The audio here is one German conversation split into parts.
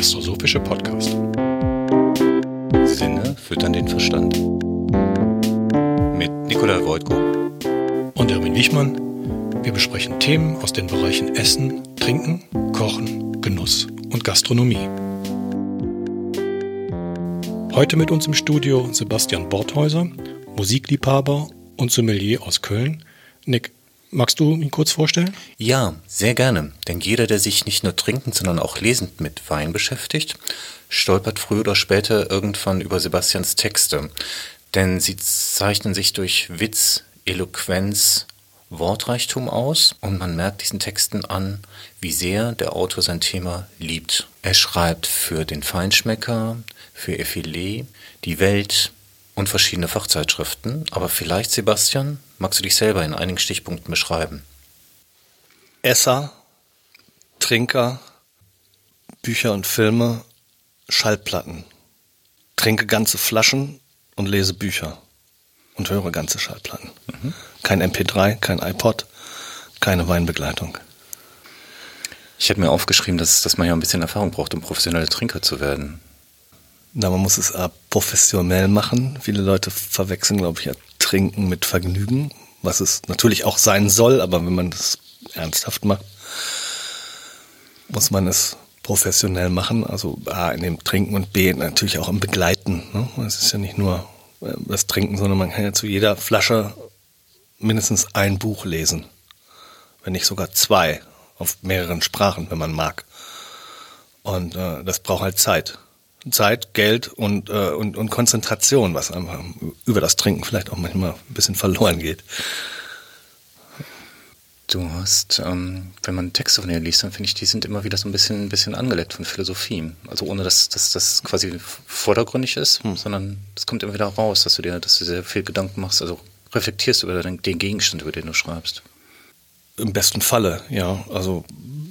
gastrosophische Podcast. Sinne füttern den Verstand. Mit Nikolai Wojtko und Erwin Wichmann. Wir besprechen Themen aus den Bereichen Essen, Trinken, Kochen, Genuss und Gastronomie. Heute mit uns im Studio Sebastian Borthäuser, Musikliebhaber und Sommelier aus Köln. Nick, magst du ihn kurz vorstellen? Ja, sehr gerne. Denn jeder, der sich nicht nur trinkend, sondern auch lesend mit Wein beschäftigt, stolpert früher oder später irgendwann über Sebastians Texte. Denn sie zeichnen sich durch Witz, Eloquenz, Wortreichtum aus und man merkt diesen Texten an, wie sehr der Autor sein Thema liebt. Er schreibt für den Feinschmecker, für Effilé, die Welt und verschiedene Fachzeitschriften. Aber vielleicht, Sebastian, magst du dich selber in einigen Stichpunkten beschreiben? Esser, Trinker, Bücher und Filme, Schallplatten. Trinke ganze Flaschen und lese Bücher und höre ganze Schallplatten. Kein MP3, kein iPod, keine Weinbegleitung. Ich hätte mir aufgeschrieben, dass man ja ein bisschen Erfahrung braucht, um professioneller Trinker zu werden. Na, man muss es professionell machen. Viele Leute verwechseln, glaube ich, Trinken mit Vergnügen, was es natürlich auch sein soll, aber wenn man das ernsthaft macht, muss man es professionell machen. Also A, in dem Trinken und B, natürlich auch im Begleiten. Ne? Es ist ja nicht nur das Trinken, sondern man kann ja zu jeder Flasche mindestens ein Buch lesen. Wenn nicht sogar zwei, auf mehreren Sprachen, wenn man mag. Und das braucht halt Zeit. Zeit, Geld und Konzentration, was einfach über das Trinken vielleicht auch manchmal ein bisschen verloren geht. Du hast, wenn man Texte von dir liest, dann finde ich, die sind immer wieder so ein bisschen angeleckt von Philosophie. Also ohne, dass das quasi vordergründig ist, sondern es kommt immer wieder raus, dass du sehr viel Gedanken machst, also reflektierst über den Gegenstand, über den du schreibst. Im besten Falle, ja. Also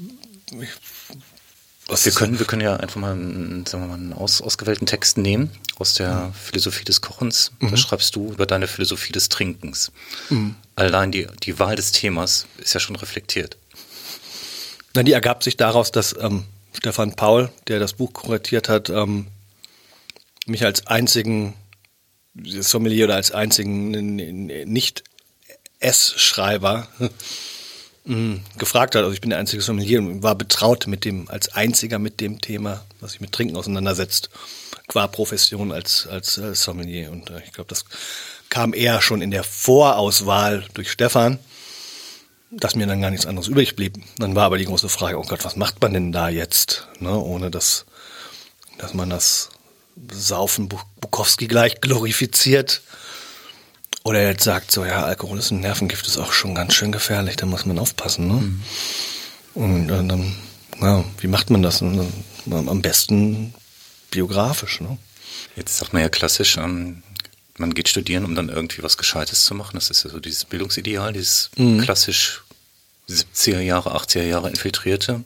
wir können ja einfach mal einen ausgewählten Text nehmen aus der Philosophie des Kochens. Da schreibst du über deine Philosophie des Trinkens. Allein die Wahl des Themas ist ja schon reflektiert. Na, die ergab sich daraus, dass Stefan Paul, der das Buch kuratiert hat, mich als einzigen Sommelier oder als einzigen Nicht-Essschreiber gefragt hat. Also ich bin der einzige Sommelier und war betraut als einziger mit dem Thema, was sich mit Trinken auseinandersetzt, qua Profession als Sommelier. Und ich glaube, das kam eher schon in der Vorauswahl durch Stefan, dass mir dann gar nichts anderes übrig blieb. Dann war aber die große Frage, oh Gott, was macht man denn da jetzt? Ne? Ohne dass man das Saufen Bukowski gleich glorifiziert. Oder jetzt sagt so, ja, Alkohol ist ein Nervengift, ist auch schon ganz schön gefährlich, da muss man aufpassen. Ne? Und dann, ja, wie macht man das? Am besten biografisch. Ne? Jetzt sagt man ja klassisch, man geht studieren, um dann irgendwie was Gescheites zu machen. Das ist ja so dieses Bildungsideal, dieses klassisch 70er Jahre, 80er Jahre Infiltrierte.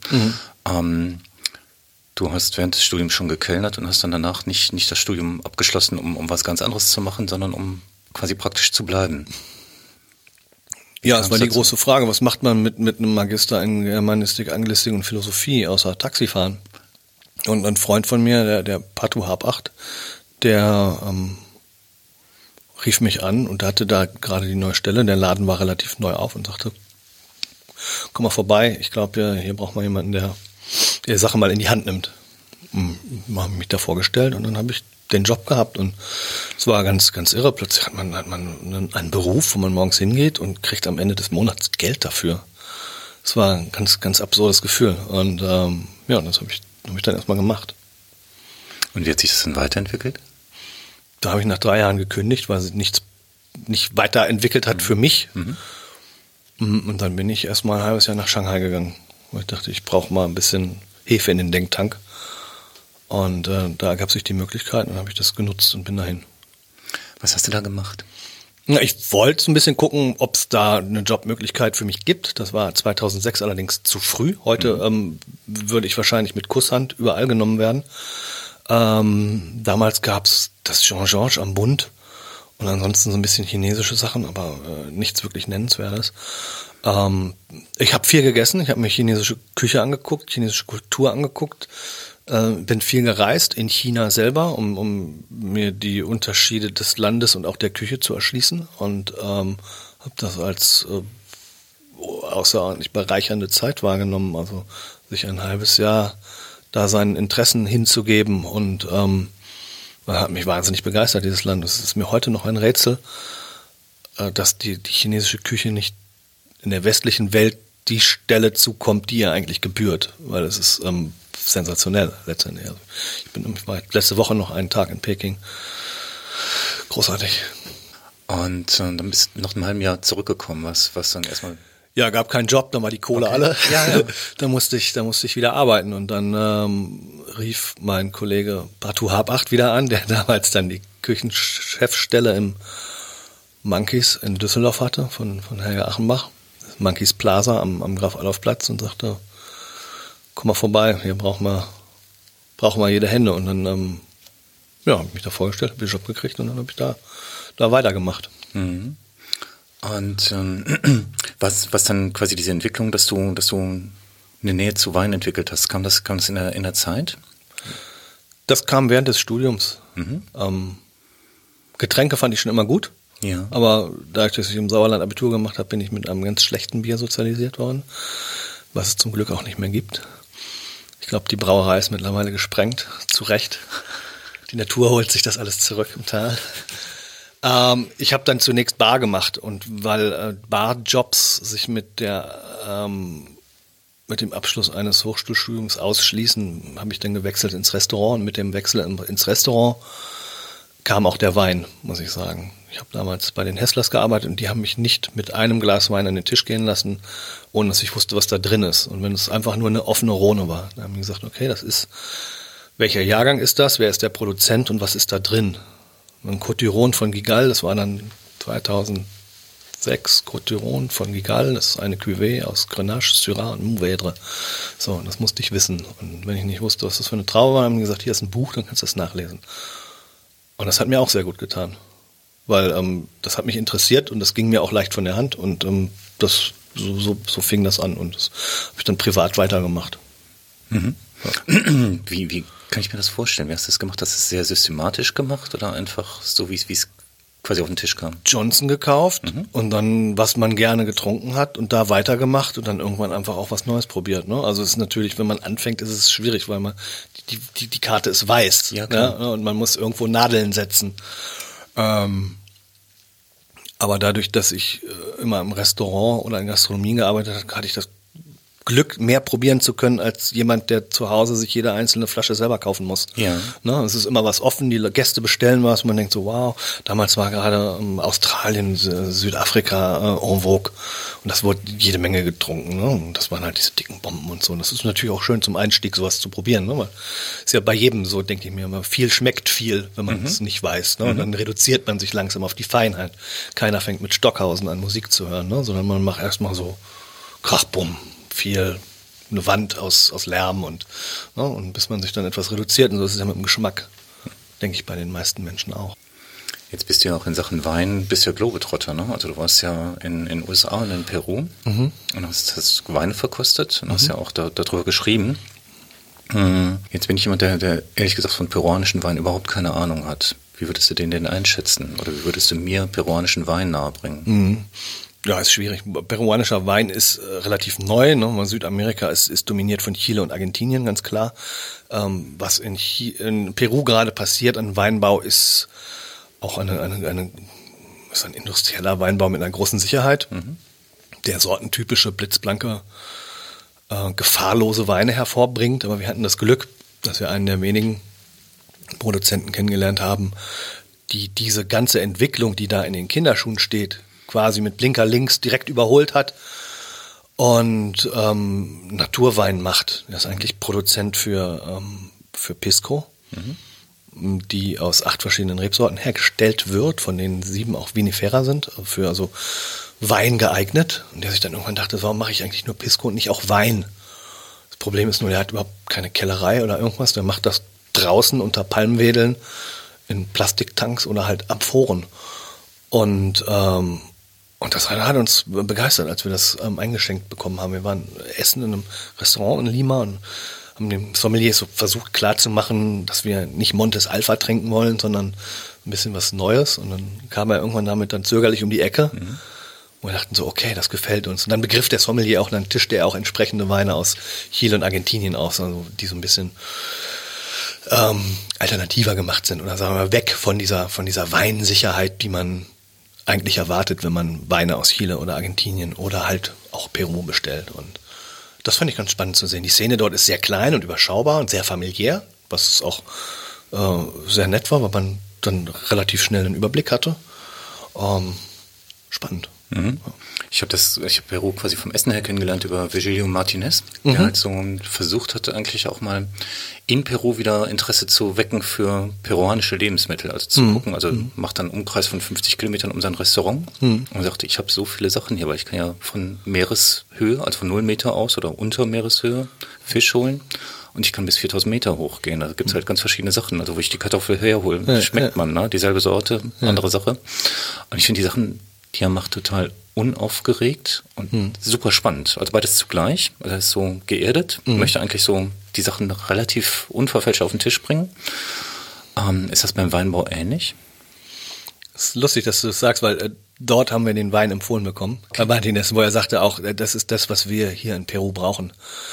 Du hast während des Studiums schon gekellnert und hast dann danach nicht das Studium abgeschlossen, um was ganz anderes zu machen, sondern um quasi praktisch zu bleiben. Ja, es war die große Frage, was macht man mit einem Magister in Germanistik, Anglistik und Philosophie außer Taxifahren? Und ein Freund von mir, der Patu Habacht, der rief mich an und hatte da gerade die neue Stelle, der Laden war relativ neu auf und sagte, komm mal vorbei, ich glaube, hier braucht man jemanden, der Sache mal in die Hand nimmt. Habe mich da vorgestellt und dann habe ich den Job gehabt und es war ganz, ganz irre. Plötzlich hat man einen Beruf, wo man morgens hingeht und kriegt am Ende des Monats Geld dafür. Es war ein ganz, ganz absurdes Gefühl und ja, das habe ich dann erstmal gemacht. Und wie hat sich das dann weiterentwickelt? Da habe ich nach 3 Jahren gekündigt, weil sie nicht weiterentwickelt hat für mich. Und dann bin ich erstmal ein halbes Jahr nach Shanghai gegangen. Weil ich dachte, ich brauche mal ein bisschen Hefe in den Denktank. Und da ergab sich die Möglichkeit und dann habe ich das genutzt und bin dahin. Was hast du da gemacht? Na, ich wollte ein bisschen gucken, ob es da eine Jobmöglichkeit für mich gibt. Das war 2006 allerdings zu früh. Heute würde ich wahrscheinlich mit Kusshand überall genommen werden. Damals gab es das Jean-Georges am Bund und ansonsten so ein bisschen chinesische Sachen, aber nichts wirklich Nennenswertes. Ich habe viel gegessen, ich habe mir chinesische Küche angeguckt, chinesische Kultur angeguckt, Bin viel gereist in China selber, um mir die Unterschiede des Landes und auch der Küche zu erschließen und habe das als außerordentlich bereichernde Zeit wahrgenommen, also sich ein halbes Jahr da seinen Interessen hinzugeben und hat mich wahnsinnig begeistert, dieses Land. Es ist mir heute noch ein Rätsel, dass die chinesische Küche nicht in der westlichen Welt die Stelle zukommt, die ihr eigentlich gebührt, weil es ist sensationell letztendlich. Also ich war letzte Woche noch einen Tag in Peking. Großartig. Und dann bist du nach einem halben Jahr zurückgekommen, was dann erstmal... Ja, gab keinen Job, dann war die Kohle alle. Ja. Da musste ich wieder arbeiten und dann rief mein Kollege Batu Hab8 wieder an, der damals dann die Küchenchefstelle im Monkeys in Düsseldorf hatte, von Helge Achenbach. Monkeys Plaza am Graf-Adolf-Platz und sagte, komm mal vorbei, hier brauchen wir jede Hände. Und dann habe ich mich da vorgestellt, habe den Job gekriegt und dann habe ich da weitergemacht. Mhm. Und was dann quasi diese Entwicklung, dass du eine Nähe zu Wein entwickelt hast, kam das in der Zeit? Das kam während des Studiums. Getränke fand ich schon immer gut. Ja. Aber da ich im Sauerland Abitur gemacht habe, bin ich mit einem ganz schlechten Bier sozialisiert worden, was es zum Glück auch nicht mehr gibt. Ich glaube, die Brauerei ist mittlerweile gesprengt, zu Recht. Die Natur holt sich das alles zurück im Tal. Ich habe dann zunächst Bar gemacht und weil Barjobs sich mit dem Abschluss eines Hochschulstudiums ausschließen, habe ich dann gewechselt ins Restaurant und mit dem Wechsel ins Restaurant kam auch der Wein, muss ich sagen. Ich habe damals bei den Hesslers gearbeitet und die haben mich nicht mit einem Glas Wein an den Tisch gehen lassen, ohne dass ich wusste, was da drin ist. Und wenn es einfach nur eine offene Rhone war, dann haben die gesagt, okay, welcher Jahrgang ist das, wer ist der Produzent und was ist da drin? Ein Côte-du-Rhône von Gigal, das war dann 2006, Côte-du-Rhône von Gigal, das ist eine Cuvée aus Grenache, Syrah und Mourvèdre. So, das musste ich wissen. Und wenn ich nicht wusste, was das für eine Traube war, haben die gesagt, hier ist ein Buch, dann kannst du das nachlesen. Und das hat mir auch sehr gut getan, weil das hat mich interessiert und das ging mir auch leicht von der Hand und so fing das an und das habe ich dann privat weitergemacht. Mhm. Ja. Wie kann ich mir das vorstellen? Wie hast du das gemacht? Hast du es sehr systematisch gemacht oder einfach so, wie es quasi auf den Tisch kam? Johnson gekauft und dann, was man gerne getrunken hat und da weitergemacht und dann irgendwann einfach auch was Neues probiert. Ne? Also es ist natürlich, wenn man anfängt, ist es schwierig, weil die Karte ist weiß, ja, und man muss irgendwo Nadeln setzen. Aber dadurch, dass ich immer im Restaurant oder in Gastronomie gearbeitet habe, hatte ich das Glück, mehr probieren zu können, als jemand, der zu Hause sich jede einzelne Flasche selber kaufen muss. Ja. Ne, es ist immer was offen, die Gäste bestellen was, man denkt so, wow, damals war gerade Australien, Südafrika en vogue und das wurde jede Menge getrunken. Ne? Und das waren halt diese dicken Bomben und so. Und das ist natürlich auch schön zum Einstieg, sowas zu probieren. Ne? Weil ist ja bei jedem so, denke ich mir immer, viel schmeckt viel, wenn man es nicht weiß. Ne? Und dann reduziert man sich langsam auf die Feinheit. Keiner fängt mit Stockhausen an, Musik zu hören, ne? Sondern man macht erstmal so Krachbumm. Viel eine Wand aus Lärm und bis man sich dann etwas reduziert und so ist es ja mit dem Geschmack, denke ich, bei den meisten Menschen auch. Jetzt bist du ja auch in Sachen Wein, bist ja Globetrotter, ne? Also du warst ja in den USA und in Peru und hast Weine verkostet und hast ja auch darüber geschrieben. Jetzt bin ich jemand, der ehrlich gesagt von peruanischen Wein überhaupt keine Ahnung hat. Wie würdest du den denn einschätzen? Oder wie würdest du mir peruanischen Wein nahebringen? Ja, ist schwierig. Peruanischer Wein ist relativ neu. Ne? Südamerika ist dominiert von Chile und Argentinien, ganz klar. Was in Peru gerade passiert an Weinbau, ist auch ist ein industrieller Weinbau mit einer großen Sicherheit, der sortentypische, blitzblanke, gefahrlose Weine hervorbringt. Aber wir hatten das Glück, dass wir einen der wenigen Produzenten kennengelernt haben, die diese ganze Entwicklung, die da in den Kinderschuhen steht, quasi mit Blinker links direkt überholt hat und Naturwein macht. Er ist eigentlich Produzent für Pisco, die aus 8 verschiedenen Rebsorten hergestellt wird, von denen 7 auch vinifera sind, für also Wein geeignet. Und der sich dann irgendwann dachte, warum mache ich eigentlich nur Pisco und nicht auch Wein? Das Problem ist nur, der hat überhaupt keine Kellerei oder irgendwas, der macht das draußen unter Palmwedeln in Plastiktanks oder halt Amphoren. Und das hat uns begeistert, als wir das eingeschenkt bekommen haben. Wir waren essen in einem Restaurant in Lima und haben dem Sommelier so versucht klarzumachen, dass wir nicht Montes Alpha trinken wollen, sondern ein bisschen was Neues. Und dann kam er irgendwann damit dann zögerlich um die Ecke. Und wir dachten so, okay, das gefällt uns. Und dann begriff der Sommelier auch, dann tischte er auch entsprechende Weine aus Chile und Argentinien aus, also die so ein bisschen alternativer gemacht sind. Oder sagen wir mal, weg von dieser Weinsicherheit, die man eigentlich erwartet, wenn man Weine aus Chile oder Argentinien oder halt auch Peru bestellt. Und das fand ich ganz spannend zu sehen. Die Szene dort ist sehr klein und überschaubar und sehr familiär, was auch sehr nett war, weil man dann relativ schnell einen Überblick hatte. Spannend. Mhm. Ich habe Peru quasi vom Essen her kennengelernt über Virgilio Martinez, der halt so versucht hatte, eigentlich auch mal in Peru wieder Interesse zu wecken für peruanische Lebensmittel, also zu gucken, also macht dann einen Umkreis von 50 Kilometern um sein Restaurant und sagte, ich habe so viele Sachen hier, weil ich kann ja von Meereshöhe, also von 0 Meter aus oder unter Meereshöhe Fisch holen. Und ich kann bis 4000 Meter hochgehen. Da gibt es halt ganz verschiedene Sachen. Also wo ich die Kartoffel herhole, schmeckt man, ne? Dieselbe Sorte, andere Sache. Und ich finde die Sachen, die er macht, total unaufgeregt und super spannend. Also beides zugleich. Also er ist so geerdet, möchte eigentlich so die Sachen relativ unverfälscht auf den Tisch bringen. Ist das beim Weinbau ähnlich? Es ist lustig, dass du das sagst, weil dort haben wir den Wein empfohlen bekommen. Bei Martinez, wo er sagte auch, das ist das, was wir hier in Peru brauchen.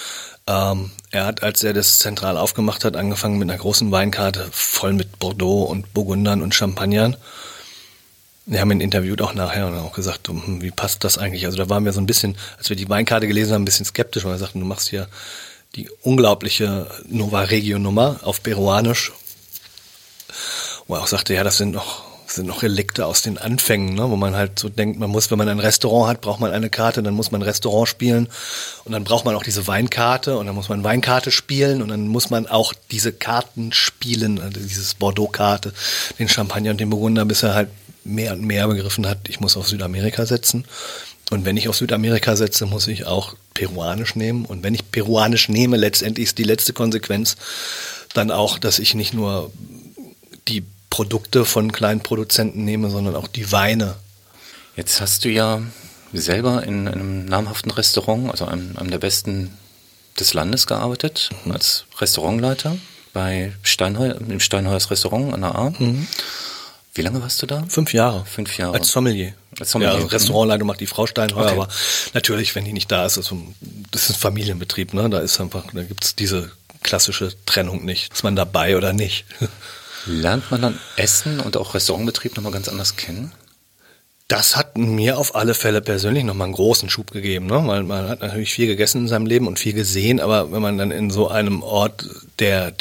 Er hat, als er das zentral aufgemacht hat, angefangen mit einer großen Weinkarte voll mit Bordeaux und Burgundern und Champagnern. Wir haben ihn interviewt auch nachher und auch gesagt, wie passt das eigentlich? Also da waren wir so ein bisschen, als wir die Weinkarte gelesen haben, ein bisschen skeptisch, weil wir sagten, du machst hier die unglaubliche Nova Regio Nummer auf Peruanisch. Wo er auch sagte, ja, das sind noch Relikte aus den Anfängen, ne? Wo man halt so denkt, man muss, wenn man ein Restaurant hat, braucht man eine Karte, dann muss man ein Restaurant spielen und dann braucht man auch diese Weinkarte und dann muss man Weinkarte spielen und dann muss man auch diese Karten spielen, also dieses Bordeaux-Karte, den Champagner und den Burgunder, bis er halt mehr und mehr begriffen hat, ich muss auf Südamerika setzen. Und wenn ich auf Südamerika setze, muss ich auch peruanisch nehmen. Und wenn ich peruanisch nehme, letztendlich ist die letzte Konsequenz dann auch, dass ich nicht nur die Produkte von kleinen Produzenten nehme, sondern auch die Weine. Jetzt hast du ja selber in einem namhaften Restaurant, also einem der besten des Landes gearbeitet, als Restaurantleiter bei im Steinheuers Restaurant an der A. Wie lange warst du da? 5 Jahre. 5 Jahre. Als Sommelier. Ja, also Restaurantleitung macht die Frau Steinheuer, aber natürlich, wenn die nicht da ist, das ist ein Familienbetrieb, ne? Da gibt's diese klassische Trennung nicht. Ist man dabei oder nicht? Lernt man dann Essen und auch Restaurantbetrieb nochmal ganz anders kennen? Das hat mir auf alle Fälle persönlich nochmal einen großen Schub gegeben, ne? Weil man hat natürlich viel gegessen in seinem Leben und viel gesehen, aber wenn man dann in so einem Ort der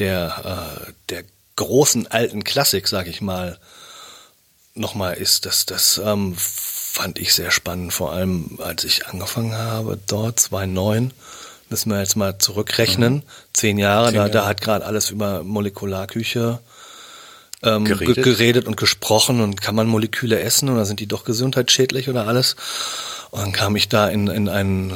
großen alten Klassik, sag ich mal, nochmal ist, das fand ich sehr spannend, vor allem als ich angefangen habe, dort 2009, müssen wir jetzt mal zurückrechnen, 10 Jahre, da hat gerade alles über Molekularküche geredet und gesprochen und kann man Moleküle essen oder sind die doch gesundheitsschädlich oder alles? Und dann kam ich da in einen,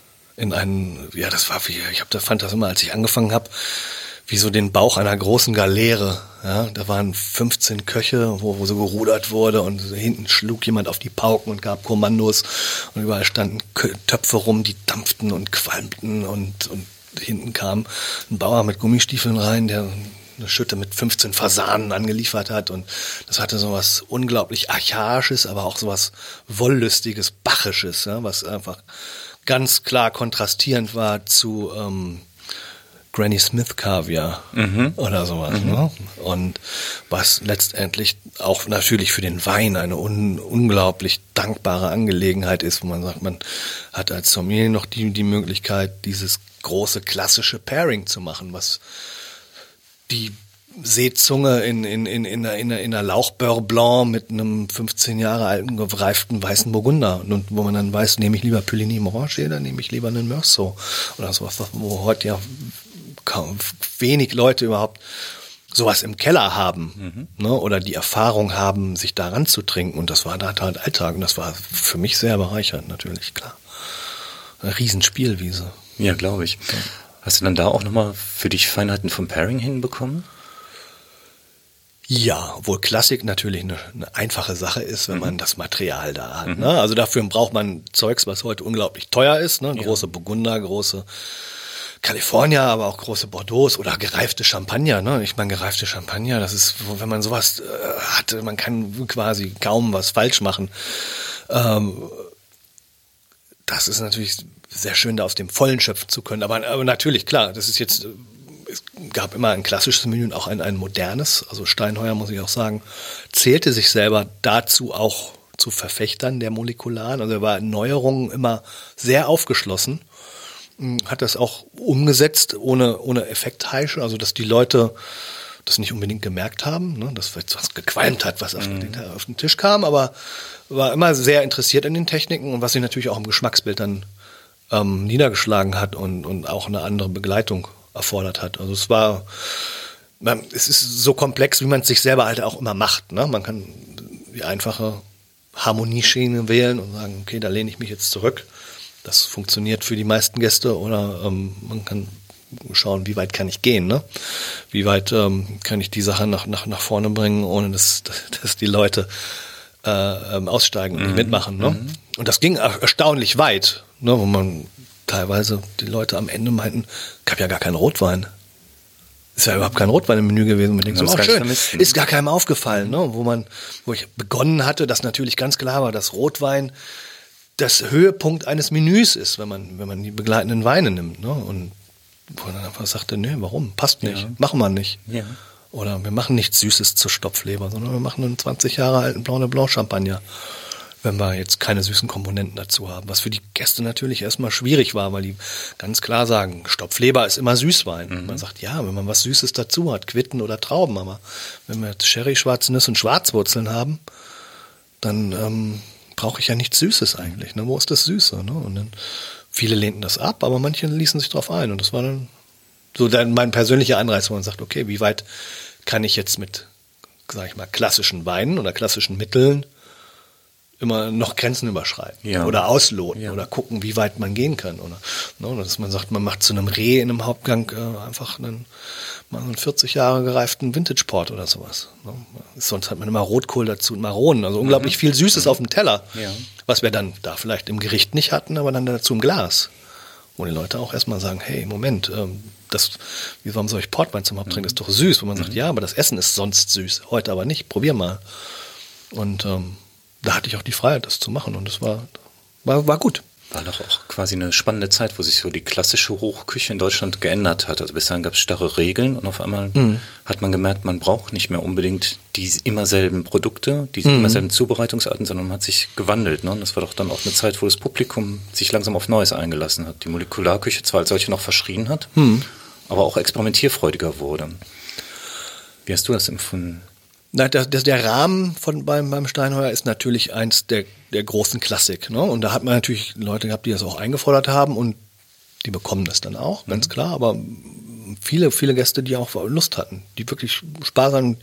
ja, das war wie, fand das immer, als ich angefangen habe, wie so den Bauch einer großen Galeere. Ja, da waren 15 Köche, wo so gerudert wurde und hinten schlug jemand auf die Pauken und gab Kommandos und überall standen Töpfe rum, die dampften und qualmten und hinten kam ein Bauer mit Gummistiefeln rein, der eine Schütte mit 15 Fasanen angeliefert hat und das hatte so was unglaublich Archaisches, aber auch so was Wollüstiges, Bachisches, ja, was einfach ganz klar kontrastierend war zu Granny Smith Kaviar oder sowas. Ne? Und was letztendlich auch natürlich für den Wein eine unglaublich dankbare Angelegenheit ist, wo man sagt, man hat als Sommelier noch die Möglichkeit, dieses große klassische Pairing zu machen, was die Seezunge in einer Lauchbeurre Blanc mit einem 15 Jahre alten gereiften weißen Burgunder und wo man dann weiß, nehme ich lieber Puligny Montrachet oder nehme ich lieber einen Meursault oder sowas, wo heute ja kaum wenig Leute überhaupt sowas im Keller haben, ne, oder die Erfahrung haben, sich daran zu trinken und das war da halt Alltag und das war für mich sehr bereichernd natürlich, klar. Eine Riesenspielwiese. Ja, glaube ich. Ja. Hast du dann da auch nochmal für dich Feinheiten vom Pairing hinbekommen? Ja, obwohl Klassik natürlich eine einfache Sache ist, wenn man das Material da hat. Ne? Also dafür braucht man Zeugs, was heute unglaublich teuer ist. Ne? Große Burgunder, große California, aber auch große Bordeaux oder gereifte Champagner. Ne? Ich meine, gereifte Champagner, das ist, wenn man sowas hat, man kann quasi kaum was falsch machen. Das ist natürlich sehr schön, da aus dem Vollen schöpfen zu können. Aber natürlich, klar, das ist jetzt, es gab immer ein klassisches Menü und auch ein modernes. Also Steinheuer, muss ich auch sagen, zählte sich selber dazu auch zu Verfechtern der Molekularen. Also er war in Neuerungen immer sehr aufgeschlossen. Hat das auch umgesetzt, ohne Effektheischen, also dass die Leute das nicht unbedingt gemerkt haben, ne, dass was gequalmt hat, was auf den Tisch kam, aber war immer sehr interessiert in den Techniken und was sich natürlich auch im Geschmacksbild dann niedergeschlagen hat und auch eine andere Begleitung erfordert hat. Also es ist so komplex, wie man es sich selber halt auch immer macht. Ne? Man kann die einfache Harmonieschiene wählen und sagen, okay, da lehne ich mich jetzt zurück. Das funktioniert für die meisten Gäste oder man kann schauen, wie weit kann ich gehen, ne? Wie weit kann ich die Sache nach vorne bringen, ohne dass die Leute aussteigen und nicht mitmachen. Ne? Und das ging erstaunlich weit, ne? Wo man teilweise die Leute am Ende meinten, gab ja gar keinen Rotwein. Ist ja überhaupt kein Rotwein im Menü gewesen. Man denkt so, schön, ist gar keinem aufgefallen, ne? Wo ich begonnen hatte, dass natürlich ganz klar war, dass Rotwein das Höhepunkt eines Menüs ist, wenn man die begleitenden Weine nimmt. Ne? Und wo dann einfach sagte, nee, warum? Passt nicht, machen wir nicht. Ja. Oder wir machen nichts Süßes zur Stopfleber, sondern wir machen einen 20 Jahre alten Blanc de Blanc Champagner, wenn wir jetzt keine süßen Komponenten dazu haben. Was für die Gäste natürlich erstmal schwierig war, weil die ganz klar sagen, Stopfleber ist immer Süßwein. Man sagt, ja, wenn man was Süßes dazu hat, Quitten oder Trauben, aber wenn wir jetzt Sherry, schwarze Nüsse und Schwarzwurzeln haben, dann brauche ich ja nichts Süßes eigentlich. Ne? Wo ist das Süße? Ne? Und dann, viele lehnten das ab, aber manche ließen sich drauf ein. Und das war dann so mein persönlicher Anreiz, wo man sagt, okay, wie weit kann ich jetzt mit, sag ich mal, klassischen Weinen oder klassischen Mitteln immer noch Grenzen überschreiten oder ausloten oder gucken, wie weit man gehen kann. Oder ne, dass man sagt, man macht zu einem Reh in einem Hauptgang einfach mal so einen 40 Jahre gereiften Vintage-Port oder sowas. Ne? Sonst hat man immer Rotkohl dazu und Maronen, also unglaublich viel Süßes auf dem Teller, was wir dann da vielleicht im Gericht nicht hatten, aber dann dazu im Glas. Wo die Leute auch erstmal sagen, hey, Moment, warum soll ich Portwein zum Haupttrinken? Das ist doch süß. Wo man sagt, ja, aber das Essen ist sonst süß, heute aber nicht, probier mal. Und da hatte ich auch die Freiheit, das zu machen und das war gut. War doch auch quasi eine spannende Zeit, wo sich so die klassische Hochküche in Deutschland geändert hat. Also bis dahin gab es starre Regeln und auf einmal hat man gemerkt, man braucht nicht mehr unbedingt die immer selben Produkte, die immer selben Zubereitungsarten, sondern man hat sich gewandelt. Ne? Und das war doch dann auch eine Zeit, wo das Publikum sich langsam auf Neues eingelassen hat. Die Molekularküche zwar als solche noch verschrien hat, aber auch experimentierfreudiger wurde. Wie hast du das empfunden? Na, der Rahmen beim Steinheuer ist natürlich eins der großen Klassik. Ne? Und da hat man natürlich Leute gehabt, die das auch eingefordert haben und die bekommen das dann auch, ganz klar. Aber viele, viele Gäste, die auch Lust hatten, die wirklich Spaß haben.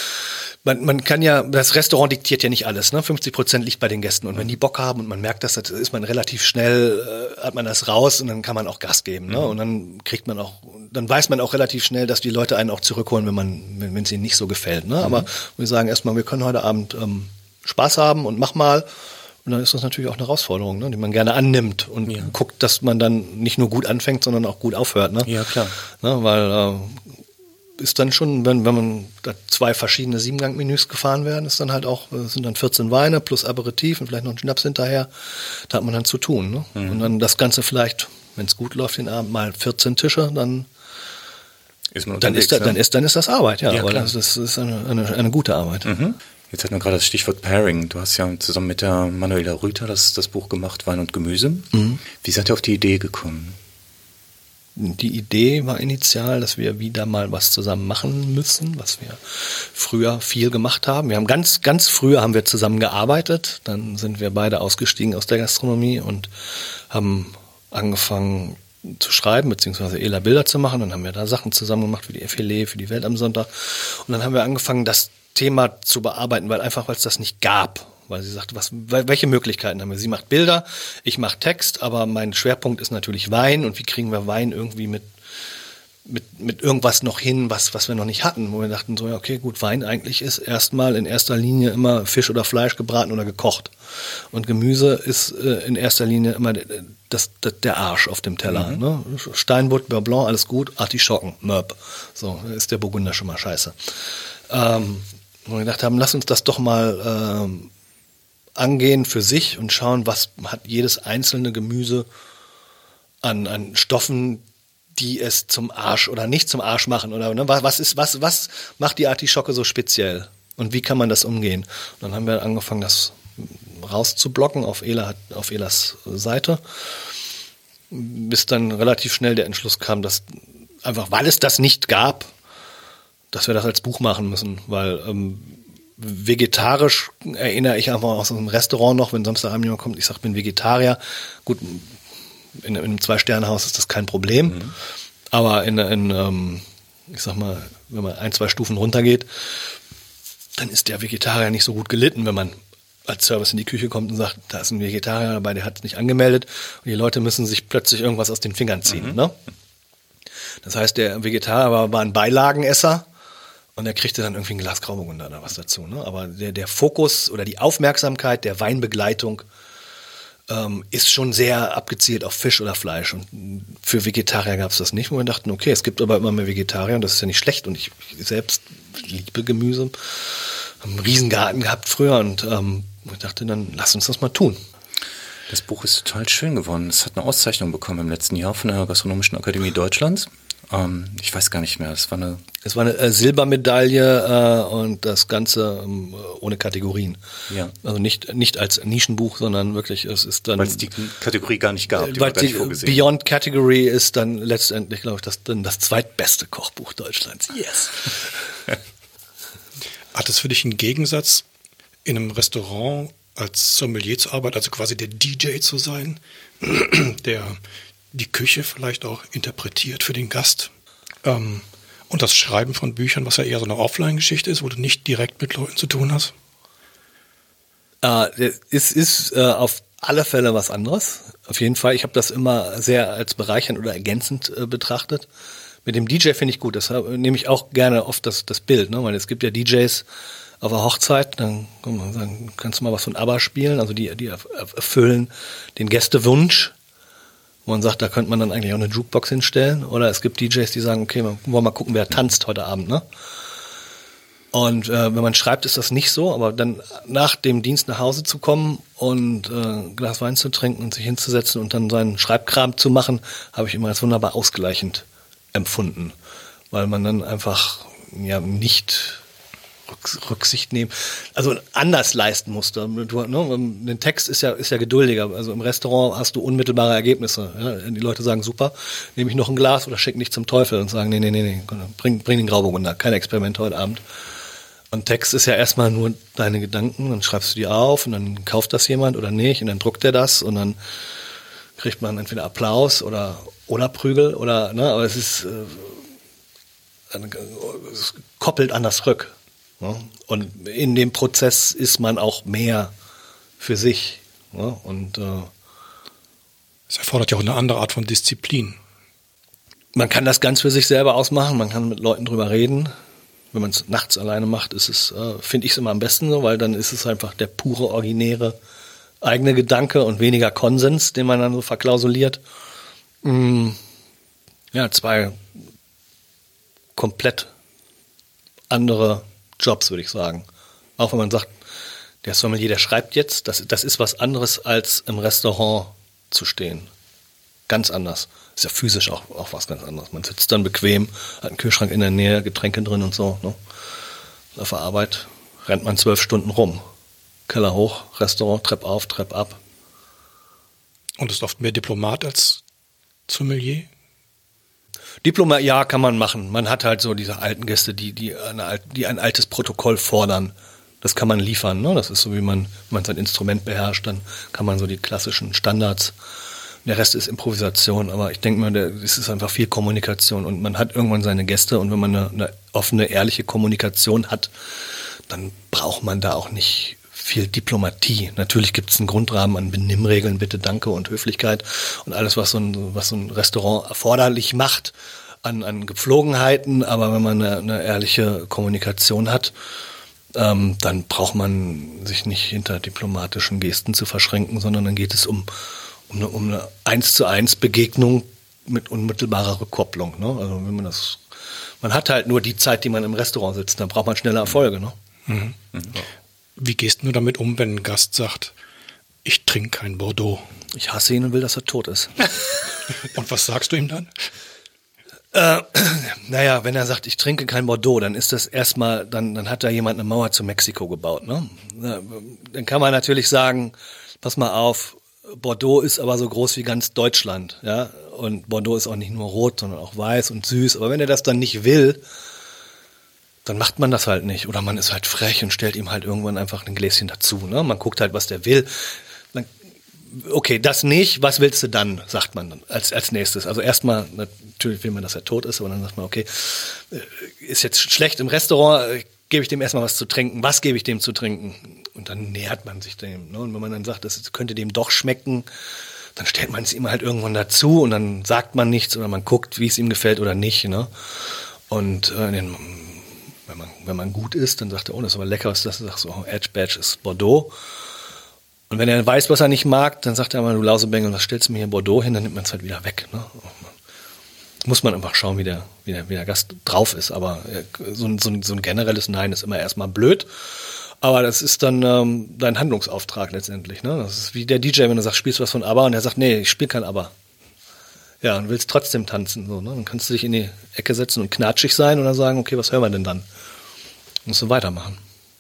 Man kann ja, das Restaurant diktiert ja nicht alles, ne? 50% liegt bei den Gästen. Und wenn die Bock haben und man merkt das, ist man relativ schnell, hat man das raus und dann kann man auch Gas geben. Ne? Und dann weiß man auch relativ schnell, dass die Leute einen auch zurückholen, wenn es ihnen nicht so gefällt. Ne? Aber wir sagen erstmal, wir können heute Abend Spaß haben und mach mal. Und dann ist das natürlich auch eine Herausforderung, ne? Die man gerne annimmt und guckt, dass man dann nicht nur gut anfängt, sondern auch gut aufhört. Ne? Ja, klar. Ne? Weil ist dann schon, wenn man da 2 verschiedene 7-Gang-Menüs gefahren werden, ist dann halt auch, sind dann 14 Weine plus Aperitif und vielleicht noch ein Schnaps hinterher. Da hat man dann zu tun. Ne? Und dann das Ganze vielleicht, wenn es gut läuft, den Abend mal 14 Tische, dann ist das Arbeit. Ja, aber das ist eine gute Arbeit. Jetzt hat man gerade das Stichwort Pairing. Du hast ja zusammen mit der Manuela Rüther das Buch gemacht, Wein und Gemüse. Wie seid ihr auf die Idee gekommen? Die Idee war initial, dass wir wieder mal was zusammen machen müssen, was wir früher viel gemacht haben. Wir haben ganz, ganz früher haben wir zusammen gearbeitet. Dann sind wir beide ausgestiegen aus der Gastronomie und haben angefangen zu schreiben, beziehungsweise Ela Bilder zu machen. Dann haben wir da Sachen zusammen gemacht für die FLE, für die Welt am Sonntag. Und dann haben wir angefangen, das Thema zu bearbeiten, weil es das nicht gab. Weil sie sagte, welche Möglichkeiten haben wir? Sie macht Bilder, ich mache Text, aber mein Schwerpunkt ist natürlich Wein und wie kriegen wir Wein irgendwie mit mit irgendwas noch hin, was wir noch nicht hatten, wo wir dachten so, ja, okay, gut, Wein eigentlich ist erstmal in erster Linie immer Fisch oder Fleisch gebraten oder gekocht. Und Gemüse ist in erster Linie immer der Arsch auf dem Teller. Ne? Steinbutt, Beurre Blanc, alles gut, Artischocken, Mörb. So, ist der Burgunder schon mal scheiße. Wo wir gedacht haben, lass uns das doch mal angehen für sich und schauen, was hat jedes einzelne Gemüse an Stoffen, die es zum Arsch oder nicht zum Arsch machen, oder ne? Was macht die Artischocke so speziell und wie kann man das umgehen? Und dann haben wir angefangen, das rauszublocken auf Elas Seite, bis dann relativ schnell der Entschluss kam, dass einfach, weil es das nicht gab, dass wir das als Buch machen müssen, weil vegetarisch erinnere ich einfach aus einem Restaurant noch, wenn Samstagabend jemand kommt, ich sage, ich bin Vegetarier, gut, in einem 2-Sterne-Haus ist das kein Problem, aber ich sag mal, wenn man 1-2 Stufen runtergeht, dann ist der Vegetarier nicht so gut gelitten, wenn man als Service in die Küche kommt und sagt, da ist ein Vegetarier dabei, der hat es nicht angemeldet und die Leute müssen sich plötzlich irgendwas aus den Fingern ziehen. Ne? Das heißt, der Vegetarier war ein Beilagenesser und er kriegte dann irgendwie ein Glas Grauburgunder oder was dazu. Ne? Aber der Fokus oder die Aufmerksamkeit der Weinbegleitung ist schon sehr abgezielt auf Fisch oder Fleisch. Und für Vegetarier gab es das nicht, wo wir dachten, okay, es gibt aber immer mehr Vegetarier und das ist ja nicht schlecht. Und ich selbst liebe Gemüse, habe einen Riesengarten gehabt früher und ich dachte, dann lass uns das mal tun. Das Buch ist total schön geworden. Es hat eine Auszeichnung bekommen im letzten Jahr von der Gastronomischen Akademie Deutschlands. Ich weiß gar nicht mehr. Es war eine Silbermedaille und das Ganze ohne Kategorien. Ja. Also nicht als Nischenbuch, sondern wirklich, es ist dann... Weil es die Kategorie gar nicht gab. Weil die Beyond Category ist dann letztendlich, glaube ich, das zweitbeste Kochbuch Deutschlands. Yes! Hat es für dich einen Gegensatz, in einem Restaurant als Sommelier zu arbeiten, also quasi der DJ zu sein, der die Küche vielleicht auch interpretiert für den Gast, und das Schreiben von Büchern, was ja eher so eine Offline-Geschichte ist, wo du nicht direkt mit Leuten zu tun hast? Es ist auf alle Fälle was anderes. Auf jeden Fall. Ich habe das immer sehr als bereichernd oder ergänzend betrachtet. Mit dem DJ finde ich gut. Das nehme ich auch gerne oft das Bild, ne? Weil es gibt ja DJs auf der Hochzeit, dann kannst du mal was von ABBA spielen. Also die erfüllen den Gästewunsch. Wo man sagt, da könnte man dann eigentlich auch eine Jukebox hinstellen. Oder es gibt DJs, die sagen, okay, wir wollen mal gucken, wer tanzt heute Abend. Ne? Und wenn man schreibt, ist das nicht so. Aber dann nach dem Dienst nach Hause zu kommen und ein Glas Wein zu trinken und sich hinzusetzen und dann seinen Schreibkram zu machen, habe ich immer als wunderbar ausgleichend empfunden. Weil man dann einfach nicht Rücksicht nehmen, also anders leisten musste. Der Text ist ja geduldiger. Also im Restaurant hast du unmittelbare Ergebnisse. Ja? Die Leute sagen, super, nehme ich noch ein Glas oder schick dich zum Teufel und sagen, nee, bring den Grauburgunder, kein Experiment heute Abend. Und Text ist ja erstmal nur deine Gedanken, dann schreibst du die auf und dann kauft das jemand oder nicht und dann druckt er das und dann kriegt man entweder Applaus oder Prügel oder, ne, aber es koppelt anders rück. Ja, und in dem Prozess ist man auch mehr für sich. Ja, und es erfordert ja auch eine andere Art von Disziplin. Man kann das ganz für sich selber ausmachen, man kann mit Leuten drüber reden. Wenn man es nachts alleine macht, ist es, finde ich es immer am besten so, weil dann ist es einfach der pure, originäre eigene Gedanke und weniger Konsens, den man dann so verklausuliert. Ja, 2 komplett andere Jobs, würde ich sagen. Auch wenn man sagt, der Sommelier, der schreibt jetzt, das ist was anderes, als im Restaurant zu stehen. Ganz anders. Ist ja physisch auch was ganz anderes. Man sitzt dann bequem, hat einen Kühlschrank in der Nähe, Getränke drin und so. Ne? Auf der Arbeit rennt man 12 Stunden rum. Keller hoch, Restaurant, Treppe auf, Treppe ab. Und ist oft mehr Diplomat als Sommelier? Diplomat, ja, kann man machen. Man hat halt so diese alten Gäste, die ein altes Protokoll fordern. Das kann man liefern. Ne? Das ist so, wie wenn man sein Instrument beherrscht, dann kann man so die klassischen Standards. Der Rest ist Improvisation, aber ich denke mal, es ist einfach viel Kommunikation und man hat irgendwann seine Gäste und wenn man eine offene, ehrliche Kommunikation hat, dann braucht man da auch nicht viel Diplomatie. Natürlich gibt es einen Grundrahmen an Benimmregeln, Bitte, Danke und Höflichkeit und alles, was so ein Restaurant erforderlich macht. an Gepflogenheiten, aber wenn man eine ehrliche Kommunikation hat, dann braucht man sich nicht hinter diplomatischen Gesten zu verschränken, sondern dann geht es um eine 1:1 Begegnung mit unmittelbarer Rückkopplung. Ne? Also wenn man hat halt nur die Zeit, die man im Restaurant sitzt, dann braucht man schnelle Erfolge. Ne? Mhm. Wie gehst du damit um, wenn ein Gast sagt, ich trinke kein Bordeaux? Ich hasse ihn und will, dass er tot ist. Und was sagst du ihm dann? Naja, wenn er sagt, ich trinke kein Bordeaux, dann ist das erstmal, dann hat da jemand eine Mauer zu Mexiko gebaut. Ne? Dann kann man natürlich sagen, pass mal auf, Bordeaux ist aber so groß wie ganz Deutschland. Ja? Und Bordeaux ist auch nicht nur rot, sondern auch weiß und süß. Aber wenn er das dann nicht will, dann macht man das halt nicht. Oder man ist halt frech und stellt ihm halt irgendwann einfach ein Gläschen dazu. Ne? Man guckt halt, was der will. Okay, das nicht, was willst du dann, sagt man dann als nächstes. Also erstmal, natürlich will man, dass er tot ist, aber dann sagt man, okay, ist jetzt schlecht im Restaurant, gebe ich dem erstmal was zu trinken. Was gebe ich dem zu trinken? Und dann nähert man sich dem. Ne? Und wenn man dann sagt, das könnte dem doch schmecken, dann stellt man es ihm halt irgendwann dazu und dann sagt man nichts oder man guckt, wie es ihm gefällt oder nicht. Ne? Und wenn man gut isst, dann sagt er, oh, das ist aber lecker, was ist das? Dann sagt so, oh, Edge Badge ist Bordeaux. Und wenn er weiß, was er nicht mag, dann sagt er mal, du Lausebengel, was stellst du mir hier Bordeaux hin? Dann nimmt man es halt wieder weg. Ne? Muss man einfach schauen, wie der Gast drauf ist. Aber so ein generelles Nein ist immer erstmal blöd. Aber das ist dann dein Handlungsauftrag letztendlich. Ne? Das ist wie der DJ, wenn du sagst, spielst du was von ABBA? Und er sagt, nee, ich spiele kein ABBA. Ja, und willst trotzdem tanzen. So, ne? Dann kannst du dich in die Ecke setzen und knatschig sein und dann sagen, okay, was hören wir denn dann? Musst du weitermachen.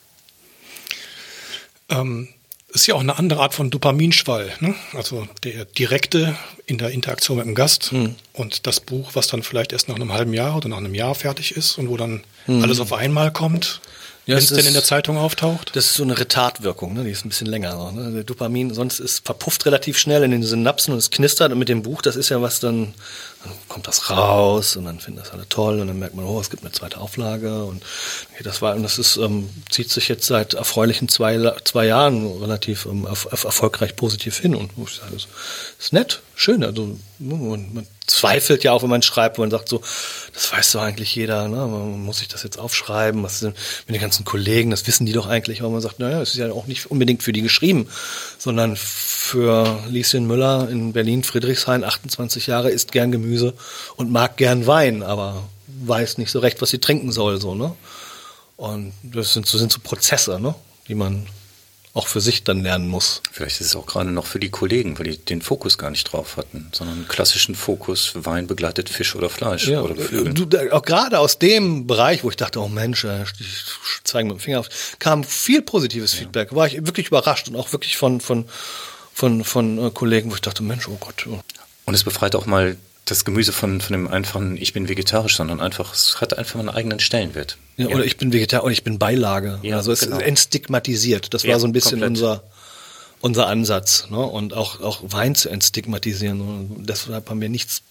Ist ja auch eine andere Art von Dopaminschwall, ne? Also der direkte in der Interaktion mit dem Gast und das Buch, was dann vielleicht erst nach einem halben Jahr oder nach einem Jahr fertig ist und wo dann alles auf einmal kommt, wenn es denn in der Zeitung auftaucht. Das ist so eine Retardwirkung, ne? Die ist ein bisschen länger. Ne? Der Dopamin, sonst verpufft relativ schnell in den Synapsen und es knistert und mit dem Buch, das ist ja was dann kommt das raus und dann finden das alle toll und dann merkt man, oh, es gibt eine zweite Auflage und das ist, zieht sich jetzt seit erfreulichen zwei Jahren relativ erfolgreich positiv hin und ich sage, das ist nett, schön, also man zweifelt ja auch, wenn man schreibt, wo man sagt so, das weiß doch eigentlich jeder, ne? Muss ich das jetzt aufschreiben, was ist denn mit den ganzen Kollegen, das wissen die doch eigentlich, aber man sagt, naja, es ist ja auch nicht unbedingt für die geschrieben, sondern für Lieschen Müller in Berlin-Friedrichshain, 28 Jahre, isst gern Gemüse und mag gern Wein, aber weiß nicht so recht, was sie trinken soll, so, ne? Und das sind so Prozesse, ne? Die man auch für sich dann lernen muss. Vielleicht ist es auch gerade noch für die Kollegen, weil die den Fokus gar nicht drauf hatten, sondern einen klassischen Fokus, Wein begleitet Fisch oder Fleisch oder Geflügel. Auch gerade aus dem Bereich, wo ich dachte, oh Mensch, ich zeige mit dem Finger auf, kam viel positives Feedback. War ich wirklich überrascht und auch wirklich von Kollegen, wo ich dachte, Mensch, oh Gott. Oh. Und es befreit auch mal das Gemüse von dem einfachen, ich bin vegetarisch, sondern es hat einfach einen eigenen Stellenwert. Ja, oder ich bin Vegetarier oder ich bin Beilage. Ja, also es ist entstigmatisiert. Das war so ein bisschen unser Ansatz. Ne? Und auch Wein zu entstigmatisieren. Und deshalb haben wir nichts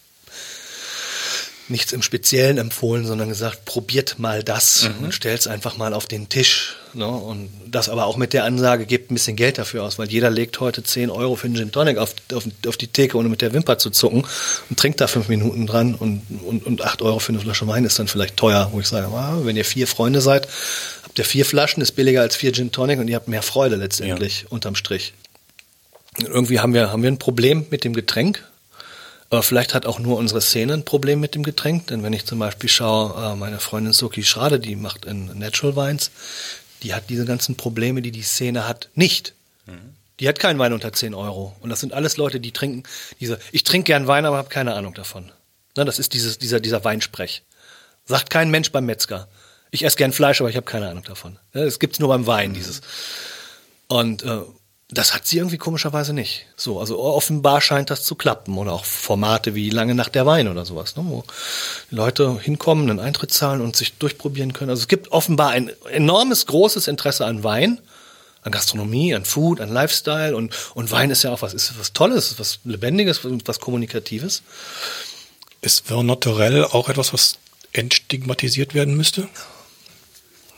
im Speziellen empfohlen, sondern gesagt, probiert mal das und stellt es einfach mal auf den Tisch. Ne? Und das aber auch mit der Ansage, gebt ein bisschen Geld dafür aus, weil jeder legt heute 10 Euro für einen Gin Tonic auf die Theke, ohne mit der Wimper zu zucken und trinkt da 5 Minuten dran und 8 Euro für eine Flasche Wein ist dann vielleicht teuer, wo ich sage, wenn ihr 4 Freunde seid, habt ihr 4 Flaschen, ist billiger als 4 Gin Tonic und ihr habt mehr Freude letztendlich unterm Strich. Und irgendwie haben wir ein Problem mit dem Getränk. Aber vielleicht hat auch nur unsere Szene ein Problem mit dem Getränk, denn wenn ich zum Beispiel schaue, meine Freundin Soki Schrade, die macht in Natural Wines, die hat diese ganzen Probleme, die Szene hat, nicht. Die hat keinen Wein unter 10 Euro. Und das sind alles Leute, die trinken ich trinke gern Wein, aber habe keine Ahnung davon. Na, das ist dieser Weinsprech. Sagt kein Mensch beim Metzger. Ich esse gern Fleisch, aber ich habe keine Ahnung davon. Das gibt's nur beim Wein, dieses. Und das hat sie irgendwie komischerweise nicht. So, also offenbar scheint das zu klappen. Oder auch Formate wie Lange Nacht der Wein oder sowas, ne, wo Leute hinkommen, einen Eintritt zahlen und sich durchprobieren können. Also es gibt offenbar ein enormes, großes Interesse an Wein, an Gastronomie, an Food, an Lifestyle. Und Wein ist ja auch was Tolles, was Lebendiges, was Kommunikatives. Ist Vin naturel auch etwas, was entstigmatisiert werden müsste?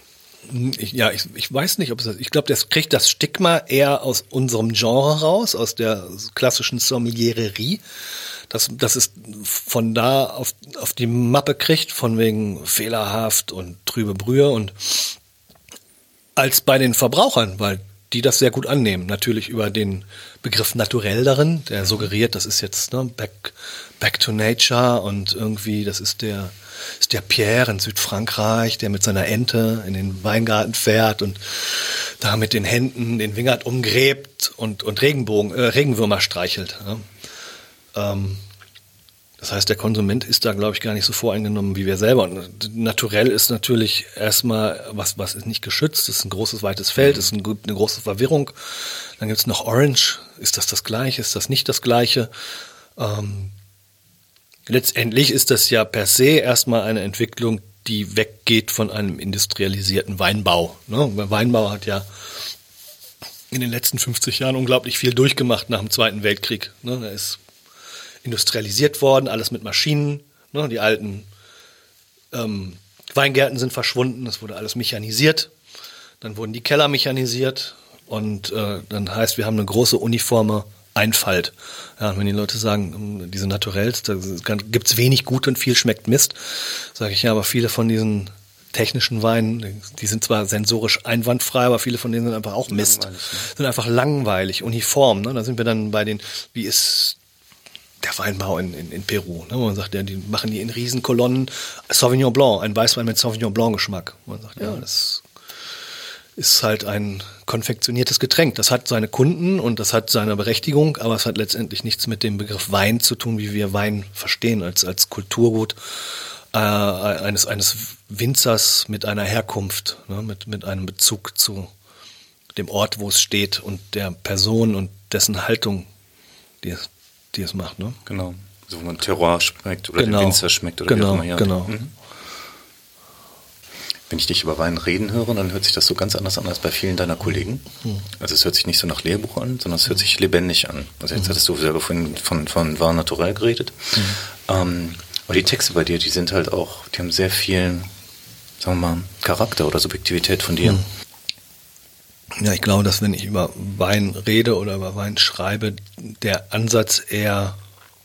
Ich weiß nicht, ob es das, ich glaube, das kriegt das Stigma eher aus unserem Genre raus, aus der klassischen Sommeliererie, dass es von da auf die Mappe kriegt, von wegen fehlerhaft und trübe Brühe und als bei den Verbrauchern, weil die das sehr gut annehmen. Natürlich über den Begriff naturell darin, der suggeriert, das ist jetzt back to nature und irgendwie, das ist der Pierre in Südfrankreich, der mit seiner Ente in den Weingarten fährt und da mit den Händen den Wingert umgräbt und Regenwürmer streichelt. Ja. Das heißt, der Konsument ist da, glaube ich, gar nicht so voreingenommen wie wir selber. Und naturell ist natürlich erstmal, was ist nicht geschützt, ist ein großes, weites Feld, ist eine große Verwirrung. Dann gibt es noch Orange, ist das Gleiche, ist das nicht das Gleiche? Letztendlich ist das ja per se erstmal eine Entwicklung, die weggeht von einem industrialisierten Weinbau. Ne? Der Weinbau hat ja in den letzten 50 Jahren unglaublich viel durchgemacht nach dem Zweiten Weltkrieg. Ne? Da ist industrialisiert worden, alles mit Maschinen. Ne? Die alten Weingärten sind verschwunden, es wurde alles mechanisiert. Dann wurden die Keller mechanisiert und dann heißt, wir haben eine große uniforme Einfalt. Ja, und wenn die Leute sagen, diese Naturells, da gibt's wenig gut und viel schmeckt Mist, sage ich ja, aber viele von diesen technischen Weinen, die sind zwar sensorisch einwandfrei, aber viele von denen sind einfach auch Mist. Sind einfach langweilig, uniform. Ne? Da sind wir dann bei den, wie ist der Weinbau in Peru. Ne? Man sagt, ja, die machen die in Riesenkolonnen. Sauvignon Blanc, ein Weißwein mit Sauvignon Blanc Geschmack. Man sagt, ja, das ist halt ein konfektioniertes Getränk. Das hat seine Kunden und das hat seine Berechtigung, aber es hat letztendlich nichts mit dem Begriff Wein zu tun, wie wir Wein verstehen, als Kulturgut eines Winzers mit einer Herkunft, ne? mit einem Bezug zu dem Ort, wo es steht und der Person und dessen Haltung, die es macht. Ne? Genau. So, wo man Terroir schmeckt oder den Winzer schmeckt oder wie auch immer. Ja. Genau. Wenn ich dich über Wein reden höre, dann hört sich das so ganz anders an als bei vielen deiner Kollegen. Also es hört sich nicht so nach Lehrbuch an, sondern es hört sich lebendig an. Also jetzt hattest du selber von Vin Naturel geredet. Aber die Texte bei dir, die sind halt auch, die haben sehr viel, sagen wir mal, Charakter oder Subjektivität von dir. Ja, ich glaube, dass wenn ich über Wein rede oder über Wein schreibe, der Ansatz eher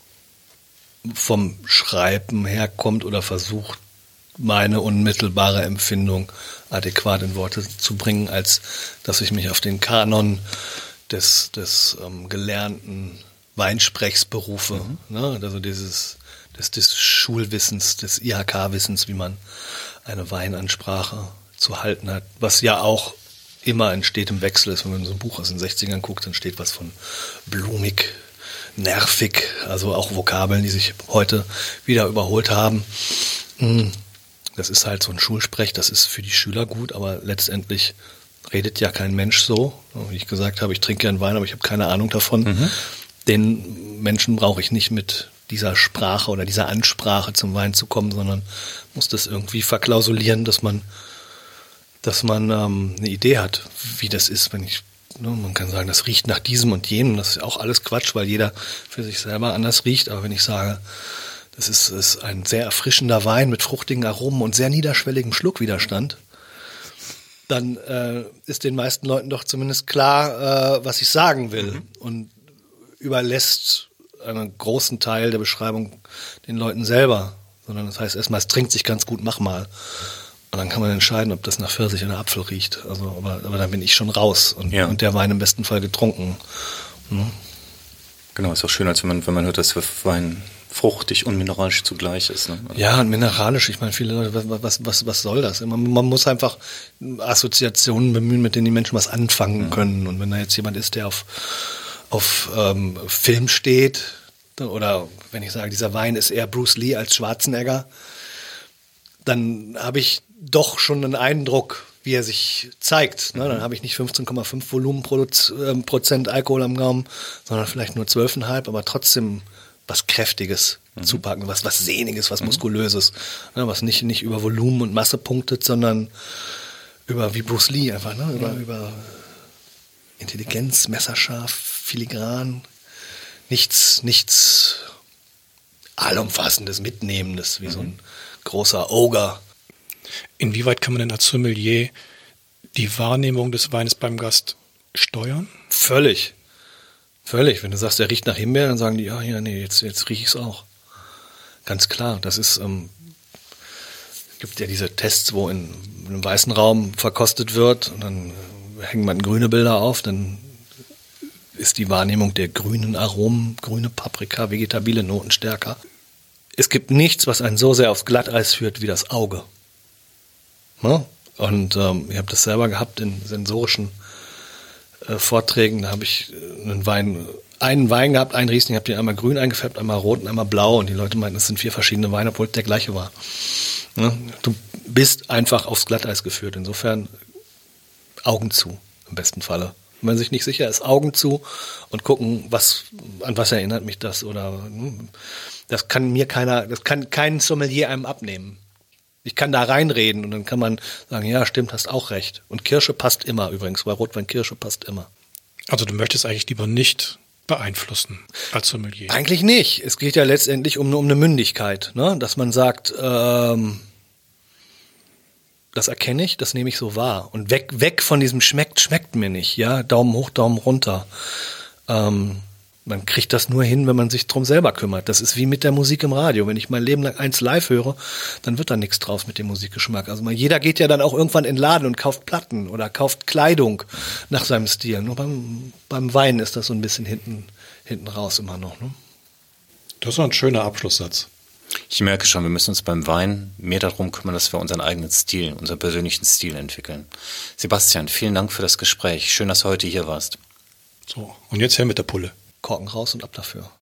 vom Schreiben herkommt oder versucht, meine unmittelbare Empfindung adäquat in Worte zu bringen, als dass ich mich auf den Kanon des gelernten Weinsprechs berufe. Ne? Also des Schulwissens, des IHK-Wissens, wie man eine Weinansprache zu halten hat, was ja auch immer in stetem Wechsel ist. Wenn man so ein Buch aus den 60ern guckt, dann steht was von blumig, nervig, also auch Vokabeln, die sich heute wieder überholt haben. Das ist halt so ein Schulsprech, das ist für die Schüler gut, aber letztendlich redet ja kein Mensch so. Wie ich gesagt habe, ich trinke gern Wein, aber ich habe keine Ahnung davon. Den Menschen brauche ich nicht mit dieser Sprache oder dieser Ansprache zum Wein zu kommen, sondern muss das irgendwie verklausulieren, dass man eine Idee hat, wie das ist, man kann sagen, das riecht nach diesem und jenem, das ist auch alles Quatsch, weil jeder für sich selber anders riecht, aber wenn ich sage, das ist ein sehr erfrischender Wein mit fruchtigen Aromen und sehr niederschwelligem Schluckwiderstand, dann ist den meisten Leuten doch zumindest klar, was ich sagen will und überlässt einen großen Teil der Beschreibung den Leuten selber, sondern das heißt erstmal, es trinkt sich ganz gut, mach mal. Und dann kann man entscheiden, ob das nach Pfirsich oder Apfel riecht. Also, aber dann bin ich schon raus und der Wein im besten Fall getrunken. Genau, ist auch schön, als wenn man hört, dass Wein fruchtig und mineralisch zugleich ist. Ne? Ja, und mineralisch, ich meine, viele Leute, was soll das? Man muss einfach Assoziationen bemühen, mit denen die Menschen was anfangen können. Und wenn da jetzt jemand ist, der auf Film steht, oder wenn ich sage, dieser Wein ist eher Bruce Lee als Schwarzenegger, dann habe ich doch schon einen Eindruck, wie er sich zeigt. Ne? Dann habe ich nicht 15,5 Volumenprozent Alkohol am Gaumen, sondern vielleicht nur 12,5, aber trotzdem was Kräftiges zupacken, was Sehniges, was Muskulöses, ne? Was nicht über Volumen und Masse punktet, sondern über, wie Bruce Lee einfach, ne? Über Intelligenz, messerscharf, filigran, nichts allumfassendes, Mitnehmendes, wie so ein großer Ogre. Inwieweit kann man denn als Sommelier die Wahrnehmung des Weines beim Gast steuern? Völlig. Wenn du sagst, der riecht nach Himbeer, dann sagen die, nee, jetzt riech ich es auch. Ganz klar, das ist, gibt ja diese Tests, wo in einem weißen Raum verkostet wird und dann hängt man grüne Bilder auf, dann ist die Wahrnehmung der grünen Aromen, grüne Paprika, vegetabile Noten stärker. Es gibt nichts, was einen so sehr aufs Glatteis führt wie das Auge. Ne? Und ich habe das selber gehabt in sensorischen Vorträgen. Da habe ich einen Wein gehabt, einen Riesling, habe den einmal grün eingefärbt, einmal rot und einmal blau. Und die Leute meinten, es sind 4 verschiedene Weine, obwohl es der gleiche war. Ne? Du bist einfach aufs Glatteis geführt. Insofern Augen zu, im besten Falle. Wenn man sich nicht sicher ist, Augen zu und gucken, an was erinnert mich das oder das kann kein Sommelier einem abnehmen. Ich kann da reinreden und dann kann man sagen, ja, stimmt, hast auch recht. Und Kirsche passt immer übrigens, weil Rotwein Kirsche passt immer. Also du möchtest eigentlich lieber nicht beeinflussen als Sommelier? Eigentlich nicht. Es geht ja letztendlich um eine Mündigkeit, ne? Dass man sagt, das erkenne ich, das nehme ich so wahr. Und weg von diesem schmeckt mir nicht, ja, Daumen hoch, Daumen runter. Man kriegt das nur hin, wenn man sich drum selber kümmert. Das ist wie mit der Musik im Radio. Wenn ich mein Leben lang eins live höre, dann wird da nichts draus mit dem Musikgeschmack. Also jeder geht ja dann auch irgendwann in den Laden und kauft Platten oder kauft Kleidung nach seinem Stil. Nur beim Wein ist das so ein bisschen hinten raus immer noch. Ne? Das ist ein schöner Abschlusssatz. Ich merke schon, wir müssen uns beim Wein mehr darum kümmern, dass wir unseren eigenen Stil, unseren persönlichen Stil entwickeln. Sebastian, vielen Dank für das Gespräch. Schön, dass du heute hier warst. So, und jetzt her mit der Pulle. Korken raus und ab dafür.